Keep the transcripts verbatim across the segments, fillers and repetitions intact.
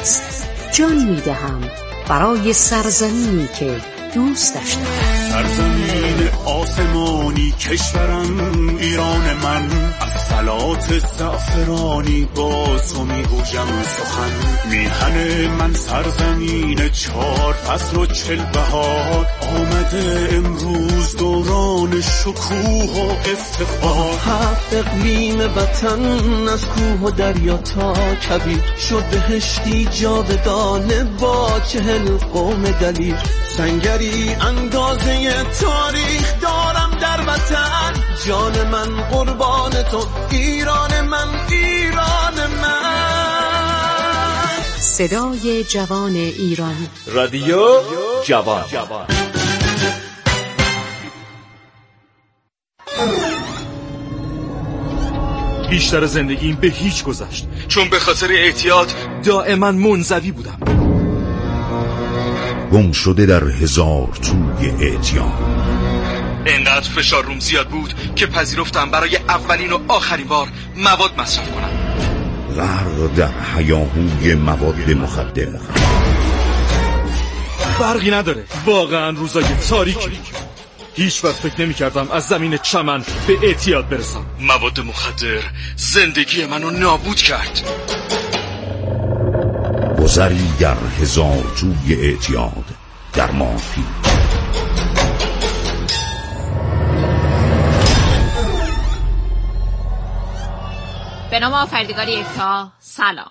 است. جان میدهم برای سرزمینی که دوستش دارم. سرزمین آسمانی کشورم ایران من، از صلات زعفرانی با تو میگویم سخن. میهن من سرزمین چار فصل و چل بهار، آمده امروز دوران شکوه و افتخار. هفت اقلیم وطن از کوه و دریا تا کویر، شد بهشتی جاودانه با چهل قوم دلیر. سنگری اندازه تاریخ دارم در وطن، جان من قربان تو ایران من، ایران من. صدای جوان ایران، رادیو جوان. بیشتر زندگیم به هیچ گذشت، چون به خاطر اعتیاد دائما منزوی بودم. گم شده در هزار توی اعتیاد. اینقدر فشار روم زیاد بود که پذیرفتم برای اولین و آخرین بار مواد مصرف کنم. غرق در هیاهوی مواد مخدر. فرقی نداره، واقعا روزای تاریکی. هیچ وقت فکر نمی کردم از زمین چمن به اعتیاد برسم. مواد مخدر زندگی منو نابود کرد. گذری در هزار توی اعتیاد در مارپیچ. به نام آفریدگار یکتا، سلام.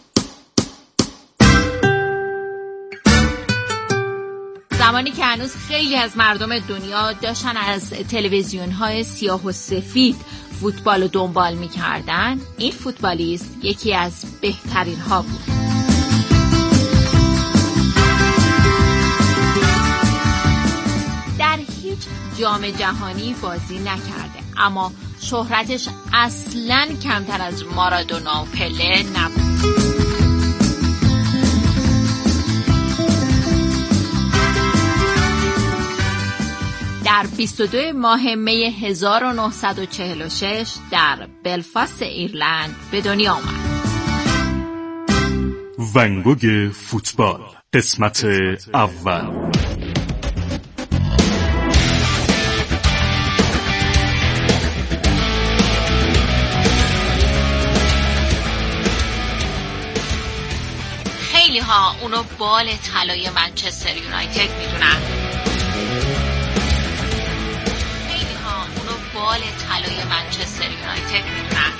زمانی که هنوز خیلی از مردم دنیا داشتن از تلویزیون‌های سیاه و سفید فوتبال رو دنبال می‌کردن، این فوتبالیست یکی از بهترین ها بود. در هیچ جام جهانی بازی نکرده، اما شهرتش اصلاً کمتر از مارادونا و پله نبود. در بیست و دو ماه می هزار و نهصد و چهل و شش در بلفاست ایرلند به دنیا آمد. ون گوگ فوتبال، قسمت اول. خیلی ها اونو بال طلای منچستر یونایتد میدونن. خیلی ها اونو بال طلای منچستر یونایتد میدونن.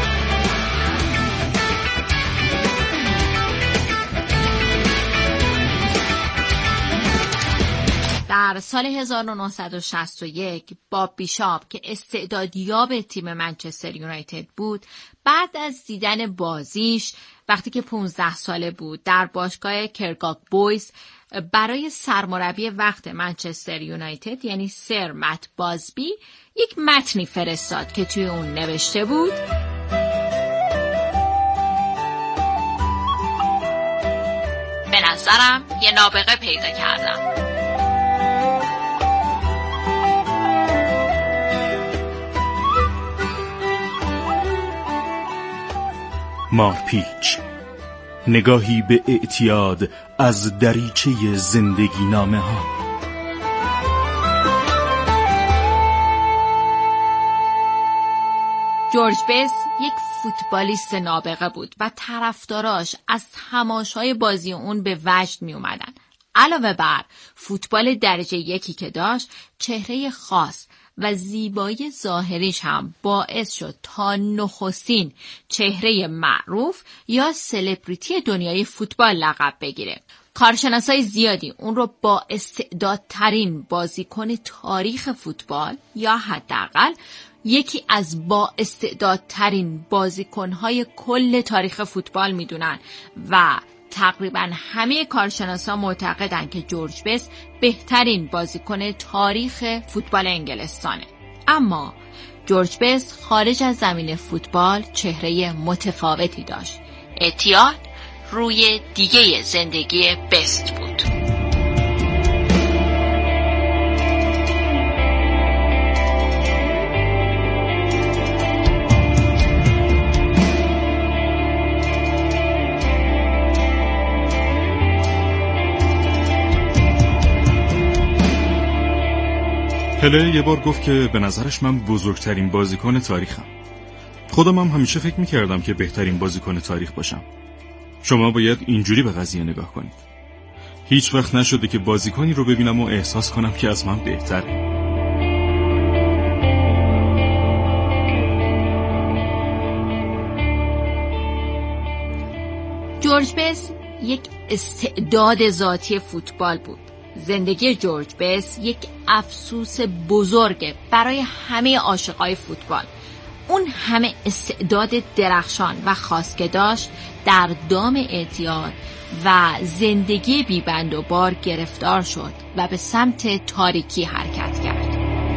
در سال هزار و نهصد و شصت و یک باب بیشاپ که استعدادیاب تیم منچستر یونایتد بود، بعد از دیدن بازیش وقتی که پانزده ساله بود در باشگاه کرکاک بویز برای سرمربی وقت منچستر یونایتد یعنی سر مت بازبی یک متنی فرستاد که توی اون نوشته بود: به نظرم یه نابغه پیدا کردم. مارپیچ، نگاهی به اعتیاد از دریچه زندگی نامه ها. جورج بس یک فوتبالیست نابغه بود و طرفداراش از تماشای بازی اون به وجد می اومدن. علاوه بر فوتبال درجه یکی که داشت، چهره خاص و زیبایی ظاهریش هم باعث شد تا نخستین چهره معروف یا سلبریتی دنیای فوتبال لقب بگیره. کارشناسای زیادی اون رو با استعدادترین بازیکن تاریخ فوتبال یا حداقل یکی از با استعدادترین بازیکن‌های کل تاریخ فوتبال میدونن و تقریبا همه کارشناسا معتقدن که جورج بس بهترین بازیکن تاریخ فوتبال انگلستانه. اما جورج بس خارج از زمین فوتبال چهره متفاوتی داشت. اعتیاد روی دیگه زندگی بست بود. پله یه بار گفت که به نظرش من بزرگترین بازیکن تاریخم. خودم هم همیشه فکر میکردم که بهترین بازیکن تاریخ باشم. شما باید اینجوری به قضیه نگاه کنید. هیچ وقت نشده که بازیکنی رو ببینم و احساس کنم که از من بهتره. جورج بست یک استعداد ذاتی فوتبال بود. زندگی جورج بست یک افسوس بزرگه برای همه عاشقای فوتبال. اون همه استعداد درخشان و خاص که داشت در دام اعتیاد و زندگی بیبند و بار گرفتار شد و به سمت تاریکی حرکت کرد.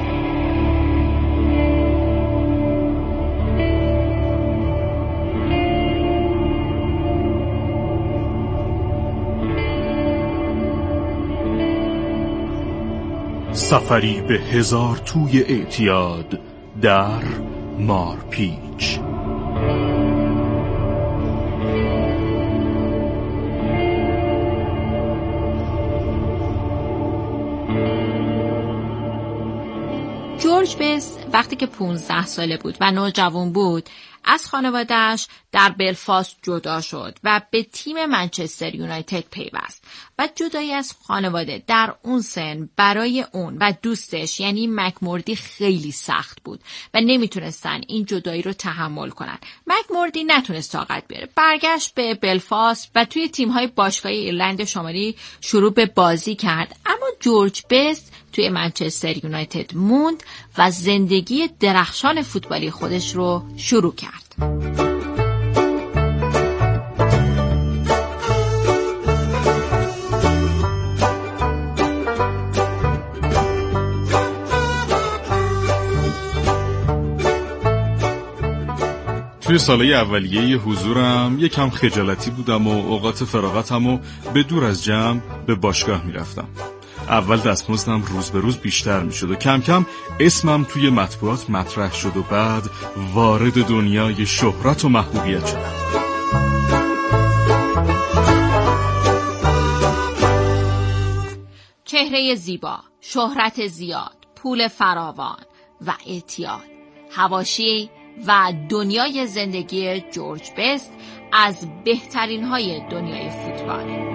سفری به هزار توی اعتیاد در مارپیچ. جورج بست وقتی که پونزده ساله بود و نوجوان بود از خانواده‌اش در بلفاست جدا شد و به تیم منچستر یونایتد پیوست و جدایی از خانواده در اون سن برای اون و دوستش یعنی مکموردی خیلی سخت بود و نمیتونستن این جدایی رو تحمل کنن. مکموردی نتونست طاقت بیاره، برگشت به بلفاست و توی تیم‌های باشگاه ایرلند شمالی شروع به بازی کرد. اما جورج بست توی منچستر یونایتد موند و زندگی درخشان فوتبالی خودش رو شروع کرد. توی سالهای اولیه حضورم یکم خجالتی بودم و اوقات فراغتم و به دور از جمع به باشگاه میرفتم. اول دستمزدم روز به روز بیشتر می شد و کم کم اسمم توی مطبوعات مطرح شد و بعد وارد دنیای شهرت و محبوبیت شدم. چهره زیبا، شهرت زیاد، پول فراوان و اعتیاد، حواشی و دنیای زندگی جورج بست از بهترین های دنیای فوتبال.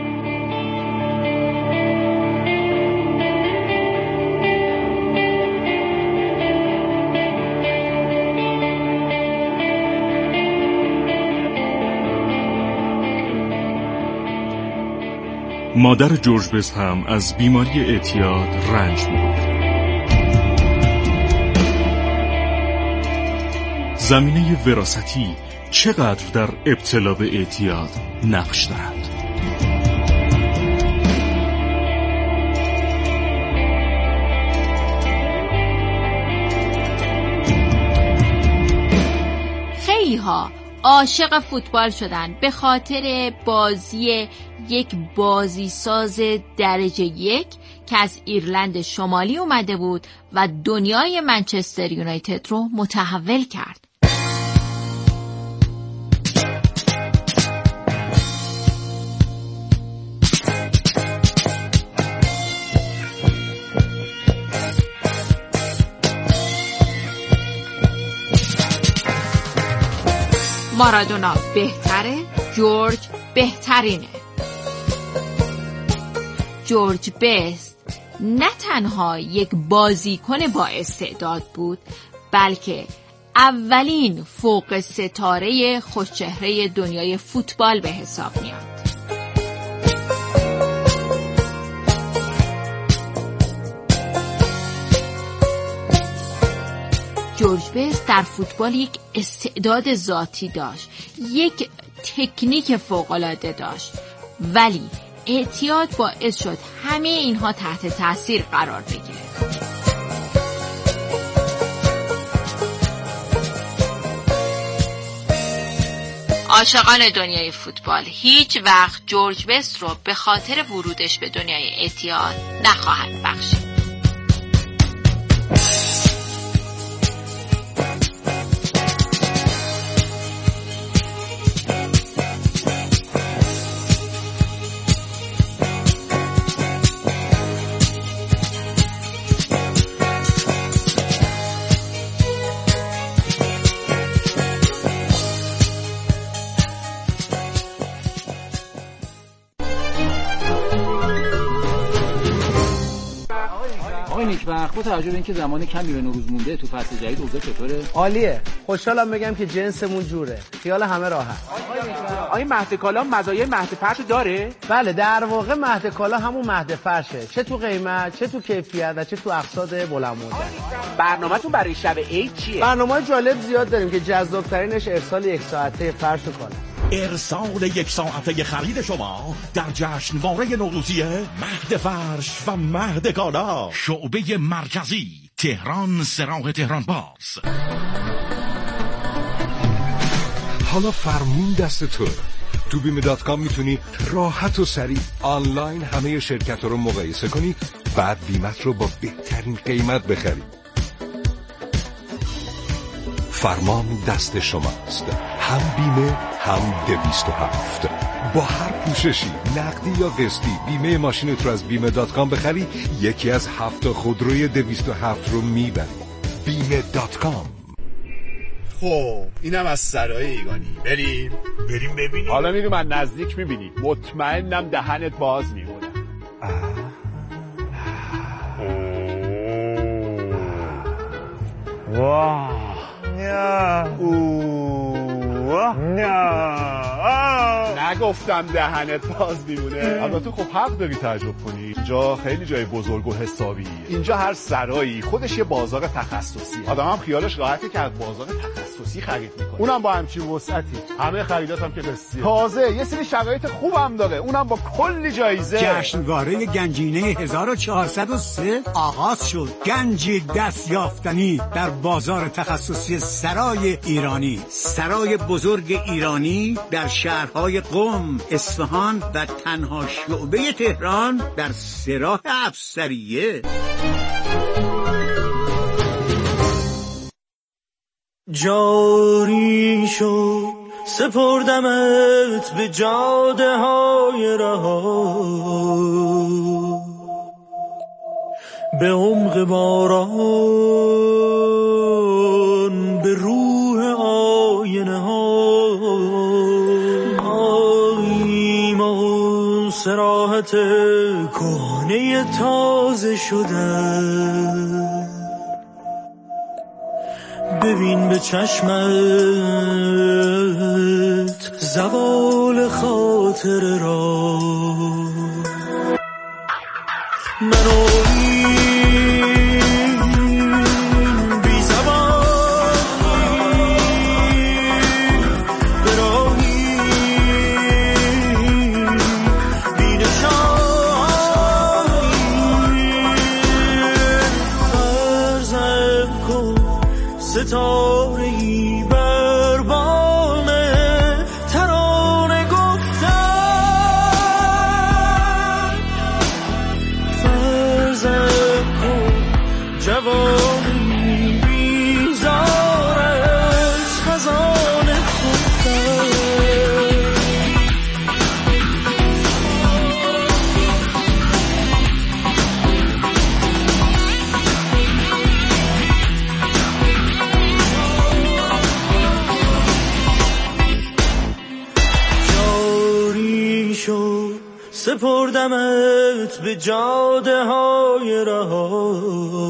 مادر جورج بست هم از بیماری اعتیاد رنج می‌برد. زمینه وراثتی چقدر در ابتلا به اعتیاد نقش دارد؟ خیلی ها عاشق فوتبال شدن به خاطر بازی یک بازیساز درجه یک که از ایرلند شمالی اومده بود و دنیای منچستر یونایتد رو متحول کرد. مارادونا بهتره، جورج بهترینه. جورج بست نه تنها یک بازیکن با استعداد بود، بلکه اولین فوق ستاره خوشچهره دنیای فوتبال به حساب میاد. جورج بست در فوتبال یک استعداد ذاتی داشت، یک تکنیک فوق‌العاده داشت، ولی اعتیاد باعث شد همه اینها تحت تاثیر قرار بگیره. عاشقان دنیای فوتبال هیچ وقت جورج بست رو به خاطر ورودش به دنیای اعتیاد نخواهند بخشید. نیکبخت، با توجه به اینکه زمان کمی به نوروز مونده تو فصل جدید اوضاع چطوره؟ عالیه. خوشحالم بگم که جنسمون جوره. خیال همه راحت. آیا مهد کالا مزایای مهد فرش داره؟ بله، در واقع مهد کالا همون مهد فرشه، چه تو قیمت، چه تو کیفیت و چه تو اقساط بلند مدت. برنامه‌تون برای شب عید چیه؟ برنامه‌های جالب زیاد داریم که جذاب‌ترینش ارسال یک ساعته فرش و کالا. ارسال یک ساعته خرید شما در جشنواره نوروزی مهد فرش و مهد کالا، شعبه مرکزی، تهران، سراح تهران باز. حالا فرمون دست تو. تو بیمه دات کام میتونی راحت و سریع آنلاین همه شرکت رو مقایسه کنی، بعد بیمت رو با بهترین قیمت بخری. فرمان دست شماست، هم بیمه هم دویست و هفت. با هر پوششی، نقدی یا قسطی، بیمه ماشینت رو از بیمه دات کام بخری، یکی از هفت خودروی دویست و هفت رو میبری. بیمه دات کام. خب اینم از سرای ایگانی. بریم بریم ببینیم. حالا میریم از نزدیک میبینیم. مطمئنم دهنت باز میمونه. واه نه اوه نه نگفتم دهنت باز میمونه. البته خب حق داری تعجب کنی، اینجا خیلی جای بزرگ و حسابی. اینجا هر سرایی خودش یه بازار تخصصی. آدم هم خیالش راحته که از بازار تخصصی خرید میکنه، اونم با همچین وسعتی. همه خریدات هم که قسطیه. تازه یه سری شرایط خوبم داره، اونم با کلی جایزه. جشنواره گنجینه هزار و چهارصد و سه آغاز شد. گنج دست یافتنی در بازار تخصصی سرای ایرانی. سرای بزرگ ایرانی در شهرهای قم، اصفهان و تنها شعبه تهران در سراح افسریه. جاری شد سپردمت به جاده های رها، به عمق باران، به روح آینه ها. آییم و سراحت کهنه تازه شده، ببین به چشمت زوال خاطر را. منو این بی زبانی به راهی بی نشانی فرزم کن ستاره‌ای بر بام ترانه گفتن. فرزم کن جوانی بیزار از خزانه گفتن. سپردمت به جاده های رها،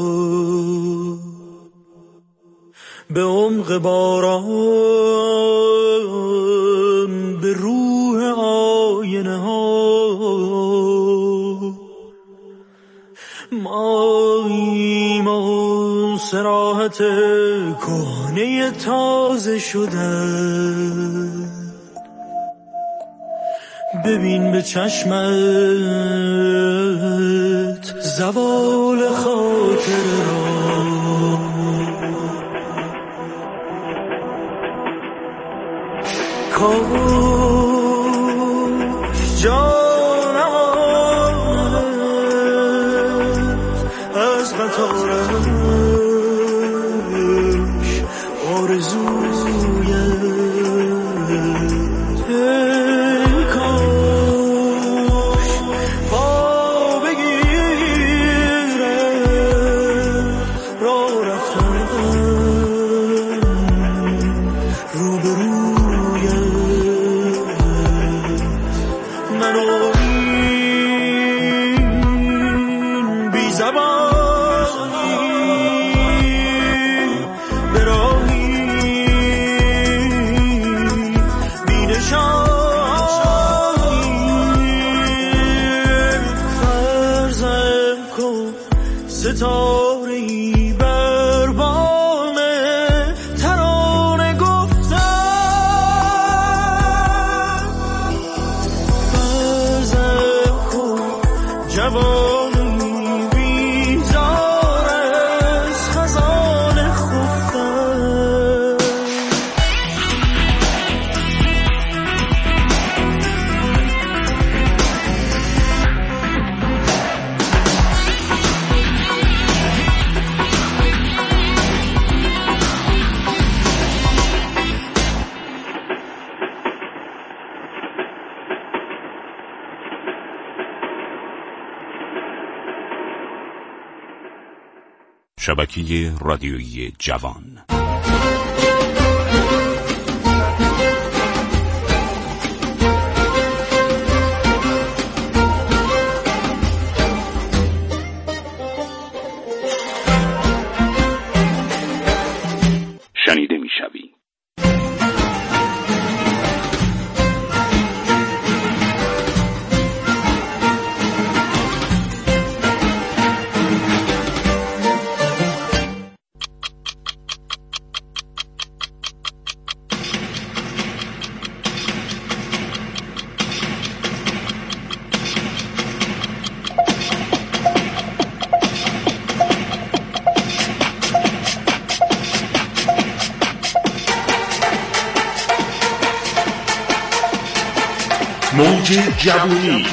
به عمق باران، به روح آینه ها. ماییم و سراحت کهنه تازه شده، ببین به چشمت زوال خاطر را. کاش جانم از قطارش آرزوی ستاره‌ای بر بام ترانه گفتم بزم کن جوانی بیزار از خزان خفتم. شبکه رادیویی جوان. شنیده میشوی. موج جوانی.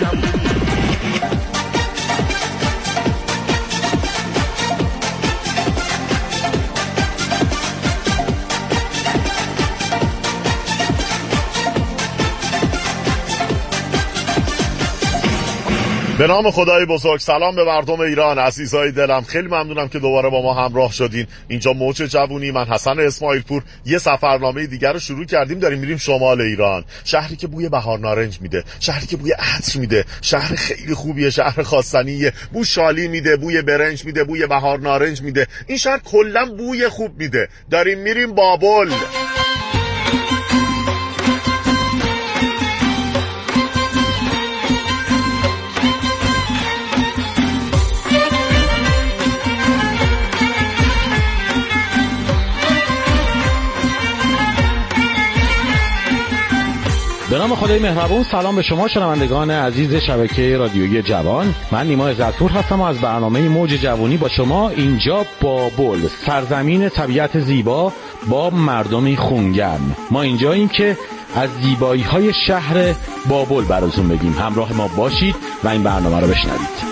به نام خدای بزرگ. سلام به مردم ایران، عزیزای دلم، خیلی ممنونم که دوباره با ما همراه شدین. اینجا موج جوونی، من حسن اسماعیل پور. یه سفرنامه دیگر رو شروع کردیم، داریم میریم شمال ایران، شهری که بوی بهار نارنج میده، شهری که بوی عطر میده، شهر خیلی خوبیه، شهر خواستنیه، بوی شالی میده، بوی برنج میده، بوی بهار نارنج میده. این شهر کلا بوی خوب میده. داریم میریم بابل. به نام خدای مهربون. سلام به شما شنوندگان عزیز شبکه رادیویی جوان. من نیما عزت‌پور هستم و از برنامه موج جوانی با شما اینجا بابل، سرزمین طبیعت زیبا با مردمی خونگرم. ما اینجاییم که از زیبایی‌های شهر بابل براتون بگیم. همراه ما باشید و این برنامه رو بشنوید.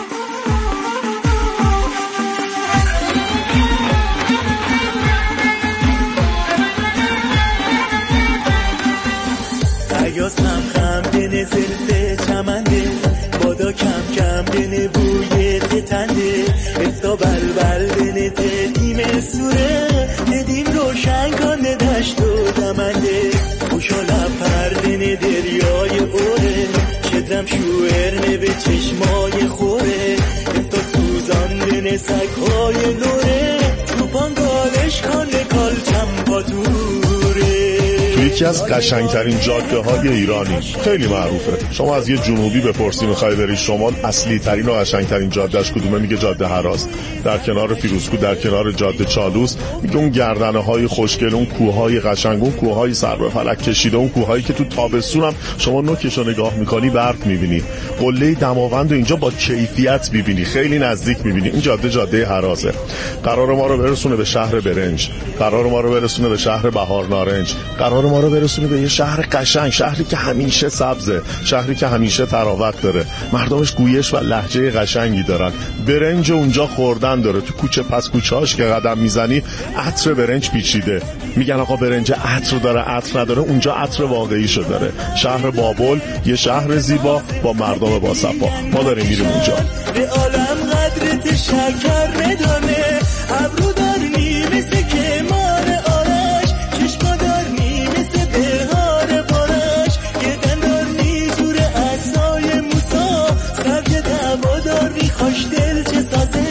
یاسم خم دنه زلفه چمنده بادا کم کم دنه بوی تتنده استا بلبل دنه تدیم سوره ندیم روشن کنه دشت و دمنده خوشا لپر دنه دریای اوره شدرم شوهر نوه چشمای خوره استا سوزان دنه سکهای نوره چوپان گالش کنه کال چمپاتوره. یکی از قشنگترین جاده های ایرانی، خیلی معروفه. شما از یه جنوبی بپرسی میخوای بری شمال، اصلی ترین و قشنگترین جادهش کدومه؟ میگه جاده هراس، در کنار فیروزکوه، در کنار جاده چالوس. میگه اون گردنه های خوشگل، اون کوههای قشنگ، اون کوههای سر به فلک کشیده، اون کوههایی که تو تابستون هم شما نوکشو نگاه میکنی برف میبینی، قله دماوند و اینجا با کیفیت میبینی، خیلی نزدیک میبینی. این جاده جاده هراسه. قرار ما رو برسونه به شهر برنج، قرار ما رو برسونه به شهر بهار نارنج، قرار ما رو برسونه به یه شهر قشنگ، شهری که همیشه سبزه، شهری که همیشه تراوت داره، مردمش گویش و لهجه قشنگی دارن. برنج اونجا خوردن داره. تو کوچه پس کوچه‌اش که قدم میزنی عطر برنج پیچیده. میگن آقا برنج عطر داره، عطر نداره. اونجا عطر واقعیشو داره. شهر بابل یه شهر زیبا با مردم با صفا. ما داریم میریم اونجا. به عالم قدرت شکر ندانه، ابرو دارنی مثل کمان آرش، چشما دارنی مثل بهار بارش، یه دن دارنی زور عصای موسا، سرج دعوا دارنی خوش دل چه سازه،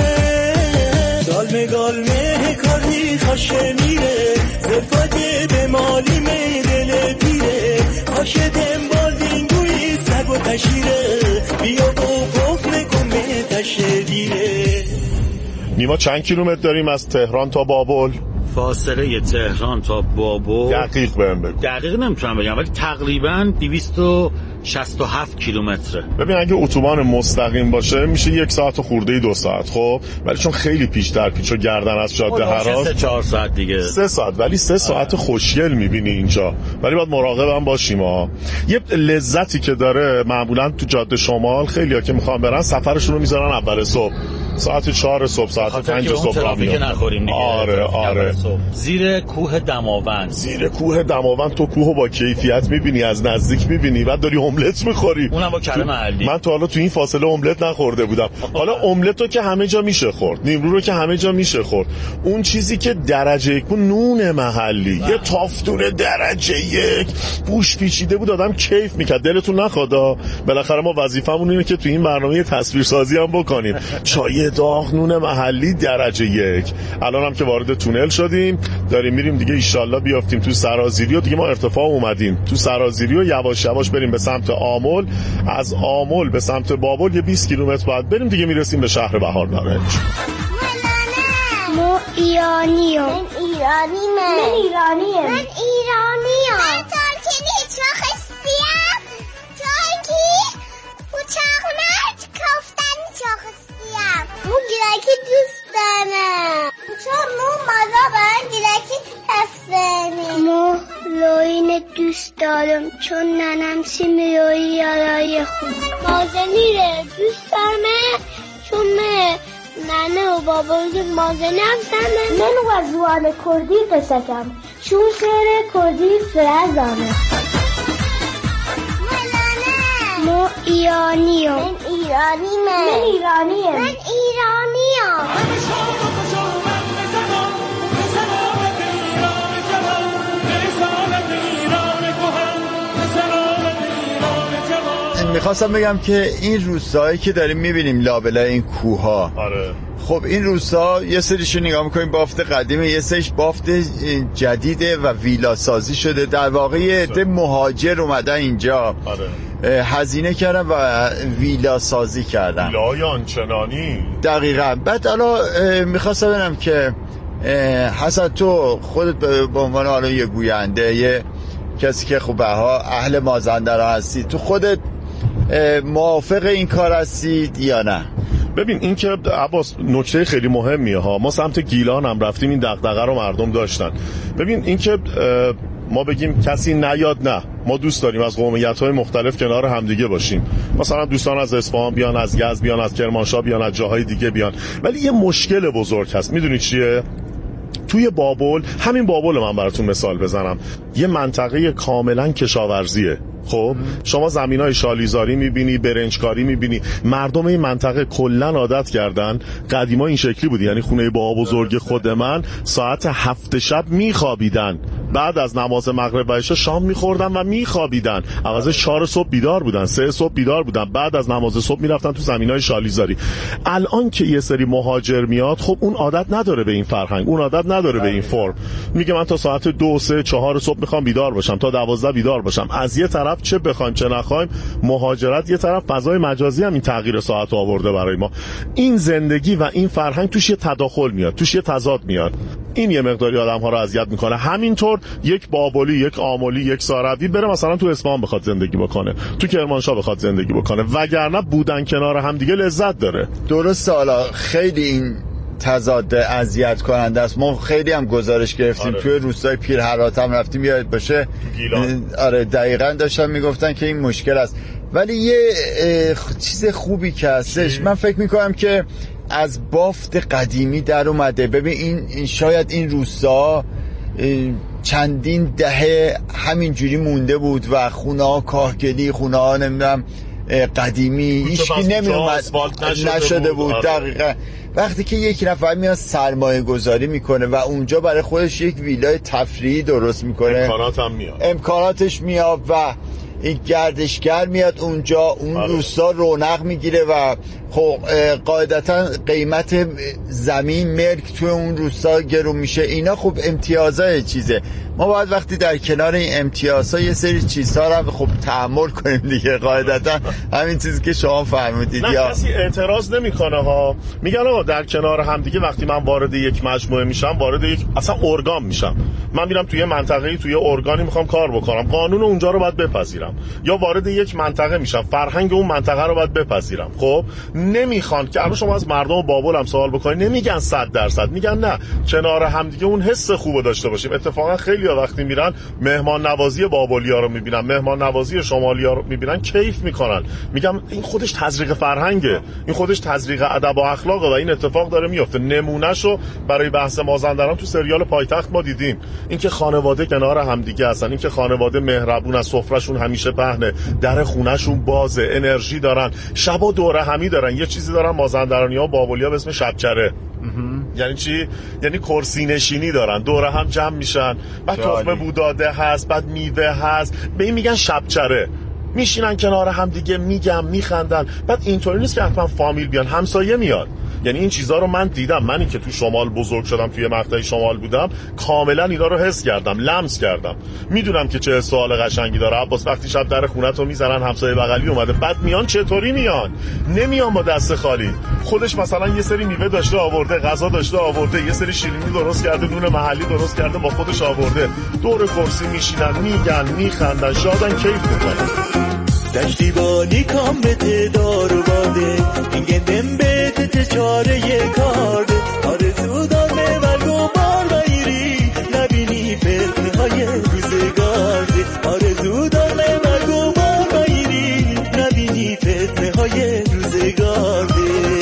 دالمه گالمه کاری خوشه میره، زفاده به مالی میدل پیره، خوشه دنبال دینگوی سگ و تشیره، بیا با گفت نکن به تشه دیره. نیما چند کیلومتر داریم از تهران تا بابل؟ فاصله تهران تا بابل دقیق بهم بگو. دقیق نمیتونم بگم ولی تقریبا دویست و شصت و هفت کیلومتره. ببین اگه اتوبان مستقیم باشه میشه یک ساعت خورده ای دو ساعت، خب ولی چون خیلی پیش در پیچ و گردن از جاده هراز سه چهار ساعت دیگه سه ساعت ولی سه ساعت خوشگل میبینی اینجا، ولی باید مراقب هم باشیم ها. یه لذتی که داره معمولا تو جاده شمال خیلی‌ها که میخوان برن سفرشون رو میذارن اول صبح، ساعت چهار صبح، ساعت پنج صبح راه میان. آره آره. زیر کوه دماوند، زیر کوه دماوند تو کوه با کیفیت میبینی، از نزدیک میبینی، بعد داری املت میخوری. اونم با کره محلی. من تا حالا تو این فاصله املت نخورده بودم. حالا املت رو که همه جا میشه خورد، نیمرو رو که همه جا میشه خورد. اون چیزی که درجه یک بود نون محلی، یه تافتون درجه یک بوش پیچیده بود، آدم کیف میکرد. دلتون نخواد بالاخره ما وظیفمون اینه که تو این برنامه تصویرسازی هم بکنیم. چای داغ نون محلی درجه یک. الان هم که وارد تونل شدیم داریم میریم دیگه، ان شاءالله بیافتیم تو سرازیری و دیگه ما ارتفاع اومدیم تو سرازیری و یواش یواش بریم به سمت آمل، از آمل به سمت بابل یه بیست کیلومتر بعد بریم دیگه میرسیم به شهر بهارنارنج. ما ایرانیم. من ایرانیم. من ایرانیم. من ایرانیم. من ترکی نیچما خستیم. ترکی و چاقنات کفتن چا خستیم. مو گیرکی دوست دارم. چون مو مزا برن گیرکی هستنی. مو لوین دوست دارم چون ننم سیمی روی یارای خود. مازنیره دوست دارم چون من ننه و بابای مازنی هستم. من وزوان کردی قصتم چون شعر کردی فرزانه. ما ایرانیم. من ایرانیم. من ایرانیم. من ایرانیم. میخواستم بگم که این روستایی که داریم میبینیم لابلای این کوها، آره خب این روستا یه سریشو نگاه میکنیم بافت قدیمه، یه سریش بافت جدیده و ویلا سازی شده. در واقع یه عده مهاجر اومدن اینجا، آره هزینه کردن و ویلا سازی کردن، ویلای آنچنانی. دقیقاً. بعد حالا میخواستم ببینم که حسن تو خودت به عنوان حالا یه گوینده، یه کسی که خوبه ها اهل مازندران هستی، تو خودت موافق این کار هستید یا نه؟ ببین این که عباس نکته خیلی مهمیه ها، ما سمت گیلان هم رفتیم این دغدغه رو مردم داشتن. ببین این که ما بگیم کسی نیاد، نه، ما دوست داریم از قومیت‌های مختلف کنار همدیگه باشیم. مثلا دوستان از اصفهان بیان، از یزد بیان، از کرمانشاه بیان، از جاهای دیگه بیان. ولی یه مشکل بزرگ هست، میدونی چیه؟ توی بابل، همین بابل من براتون مثال بزنم، یه منطقه کاملا کشاورزیه. خب شما زمینای شالیزاری میبینی، برنجکاری میبینی، مردم این منطقه کلن عادت کردن. قدیما این شکلی بود، یعنی خونه با بزرگ خود من ساعت هفت شب میخوابیدن، بعد از نماز مغرب و عشا شام میخوردن و میخوابیدن، عوض چهار صبح بیدار بودن، سه صبح بیدار بودن، بعد از نماز صبح میرفتن تو زمینای شالیزاری. الان که یه سری مهاجر میاد، خب اون عادت نداره به این فرهنگ، اون عادت نداره به این فرم، میگه من تا ساعت دو سه چهار صبح میخوام بیدار باشم، تا دوازده بیدار باشم. از یه طرف چه بخوایم چه نخوایم مهاجرت، یه طرف فضای مجازی هم این تغییر ساعت آورده برای ما. این زندگی و این فرهنگ توش یه تداخل میاد، توش یه تضاد میاد. این یه مقداری آدم‌ها رو اذیت میکنه. همینطور یک بابلی، یک آملی، یک ساروی بره مثلا تو اصفهان بخواد زندگی بکنه، تو کرمانشاه بخواد زندگی بکنه، وگرنه بودن کنار هم دیگه لذت داره. درسته. حالا خیلی این تضاد اذیت کننده است. ما خیلی هم گزارش گرفتیم، آره. توی روستای پیرهرات هم رفتیم، یاد باشه گیلان. آره دقیقاً داشتن میگفتن که این مشکل است. ولی یه چیز خوبی که هستش، من فکر میکنم که از بافت قدیمی در اومده. ببین این, این شاید این روستا چندین دهه همینجوری مونده بود و خونه ها کاهگلی، خونه ها نمیدونم قدیمی هیچکی نمی اومد نشده, نشده بود, بود. دقیقا وقتی که یک نفر میاد سرمایه گذاری میکنه و اونجا برای خودش یک ویلای تفریحی درست میکنه، امکانات هم میاد، امکاناتش میاد و این گردشگر میاد اونجا، اون آره. روستا رونق میگیره و خب قاعدتا قیمت زمین ملک توی اون روستا گرون میشه. اینا خب امتیازهای چیزه. ما باید وقتی در کنار این امتیازها یه سری چیزها رو خب تحمل کنیم دیگه. قاعدتا همین چیزی که شما فرمودید. نه یا کسی اعتراض نمیکنه ها، میگن آقا ما در کنار همدیگه وقتی من وارد یک مجموعه میشم، وارد یک اصلا ارگان میشم، من میرم توی منطقه‌ای، توی ارگانی میخوام کار بکنم، قانون اونجا رو باید بپذیرم. یا وارد یک منطقه میشم، فرهنگ اون منطقه رو باید بپذیرم. خب نمیخوان که الان شما از مردم بابل هم سوال بکنید، نمیگن صد درصد، میگن نه کنار همدیگه اون حس خوبو داشته باشیم. اتفاقا خیلی‌ها وقتی میرن مهمان نوازی بابلی‌ها رو میبینن، مهمان نوازی شمالی‌ها رو میبینن، کیف میکنن، میگم این خودش تزریق فرهنگه، این خودش تزریق ادب و اخلاقه و این اتفاق داره میفته. نمونهشو برای بحث مازندران تو سریال پایتخت ما دیدیم، اینکه خانواده کنار همدیگه هستن، اینکه خانواده مهربون، از سفرهشون همیشه پهنه، در خونهشون بازه، انرژی دارن، شبا دوره همی دارن. یه چیزی دارن مازندرانی‌ها و بابلی‌ها به اسم شبچره. یعنی چی؟ یعنی کرسی نشینی دارن، دوره هم جمع میشن، بعد تخم بوداده هست، بعد میوه هست، به این میگن شبچره. میشینن کنار هم دیگه، میگم، میخندن. بعد اینطوری نیست که حتما فامیل بیان، همسایه میاد. یعنی این چیزا رو من دیدم، منی که تو شمال بزرگ شدم، توی مقطع شمال بودم، کاملا اینا رو حس کردم، لمس کردم. میدونم که چه سوال قشنگی داره. عباس وقتی شب در خونه‌تو میزنن، همسایه بغلی اومده، بعد میان چطوری میان؟ نمیان با دست خالی. خودش مثلا یه سری میوه داشته آورده، غذا داشته آورده، یه سری شیرینی درست کرده، نون محلی درست کرده، با خودش آورده. دور کرسی میشینن، میگن، میخندن، شادن، کیف میکنن. دشتیبانی کام بده دار و باده، این گندم بده تچاره کارده، آرزو داره مرگ و بار بایری، نبینی فتنه های روزگارده، آرزو داره مرگ و بار بایری، نبینی فتنه های روزگارده.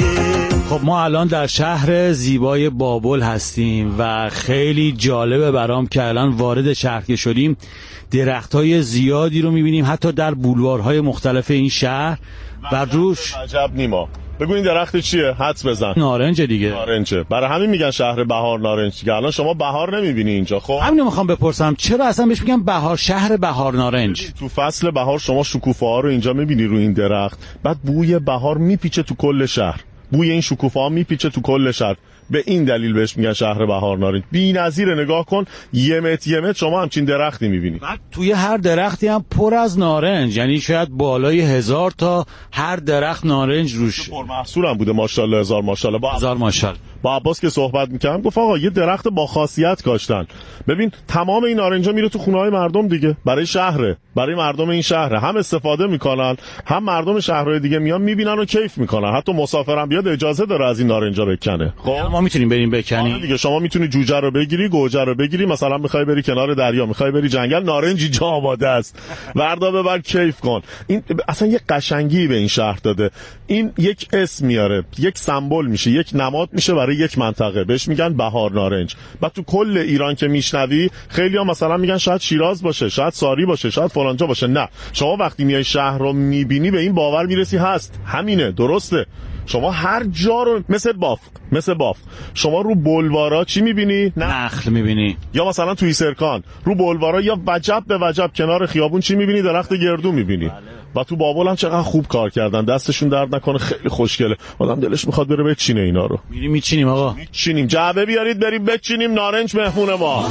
خب ما الان در شهر زیبای بابل هستیم و خیلی جالبه برام که الان وارد شهر که شدیم درختای زیادی رو میبینیم، حتی در بولوارهای مختلف این شهر و روش عجب نیما. بگو این درخت چیه؟ حدس بزن. نارنج دیگه. نارنجه. برای همین میگن شهر بهار نارنج دیگه. الان شما بهار نمیبینی اینجا. خب همینو میخوام بپرسم، چرا اصلا بهش میگن بهار، شهر بهار نارنج؟ تو فصل بهار شما شکوفه ها رو اینجا میبینی رو این درخت، بعد بوی بهار میپیچه تو کل شهر، بوی این شکوفه ها میپیچه تو کل شهر. به این دلیل بهش میگن شهر بهار نارنج. بی‌نظیره، نگاه کن، یه متر یه متر شما همچین درختی میبینی. بعد توی هر درختی هم پر از نارنج، یعنی شاید بالای هزار تا هر درخت نارنج روش. پر محصول هم بوده، ماشاءالله، هزار ماشاءالله. با هزار ماشاءالله. با عباس که صحبت میکردم گفت آقا یه درخت با خاصیت کاشتن. ببین تمام این نارنجا میره تو خونه‌های مردم دیگه، برای شهره، برای مردم این شهره، هم استفاده میکنن، هم مردم شهرهای دیگه میان میبینن و کیف میکنن. حتی مسافرم بیاد اجازه داره از این نارنجا بکنه. خب ما میتونیم بریم بکنیم دیگه. شما میتونی جوجه رو بگیری، گوجه رو بگیری، مثلا میخوای بری کنار دریا، میخوای بری جنگل، نارنجی جا آماده است، وردا ببر کیف کن. این اصلا یه قشنگی به این شهر داده. این یک اسم میاره، یک سمبل میشه، یک نماد میشه برای یک منطقه، بهش میگن بهار نارنج. بعد تو کل ایران که میشنوی خیلی‌ها مثلا میگن شاید شیراز باشه، شاید ساری باشه، شاید فلانجا باشه. نه، شما وقتی میای شهر رو میبینی به این باور میرسی هست، همینه، درسته. شما هر جا رو مثل بافت، مثل بافت شما رو بولوارا چی میبینی؟ نخل میبینی. یا مثلا توی سرکان رو بولوارا یا وجب به وجب کنار خیابون چی میبینی؟ درخت گردو میبینی. بله. و تو بابل هم چقدر خوب کار کردن، دستشون درد نکنه، خیلی خوشگله. آدم دلش میخواد بره بچینه اینا رو. میریم میچینیم آقا. میچینیم. جعبه بیارید بریم بچینیم. نارنج مهمون ما.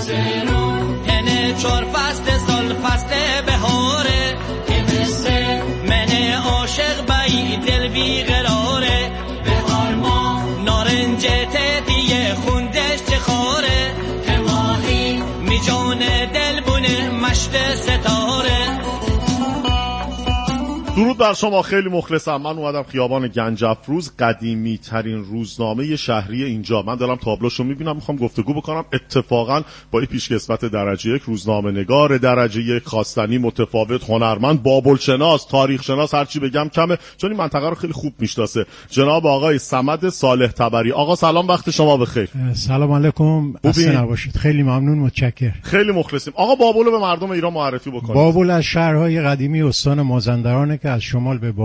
هنه چهار فصل سال فصل بهاره، که مثل من عاشق بایی دل بی قراره، بهار ما نارنج تدیه خوندش چخاره، که ماهی میجونه دل بونه مشت ستاره. درود بر شما، خیلی مخلصم. من اومدم خیابان گنج افروز، قدیمی ترین روزنامه شهری اینجا. من دارم تابلوشو میبینم، میخوام گفتگو بکنم. اتفاقا با این پیشکسوت درجه یک، روزنامه نگار درجه یک، خواستنی، متفاوت، هنرمند، بابل شناس، تاریخ شناس، هرچی بگم کمه، چون این منطقه رو خیلی خوب میشناسه. جناب آقای صمد صالح تبری. آقا سلام، وقت شما بخیر. سلام علیکم. خسته نباشید. خیلی ممنون، متشکرم. خیلی مخلصیم. آقا بابل رو به مردم ایران معرفی بکنید. بابل از شهرهای قدیمی استان مازندران که از شمال به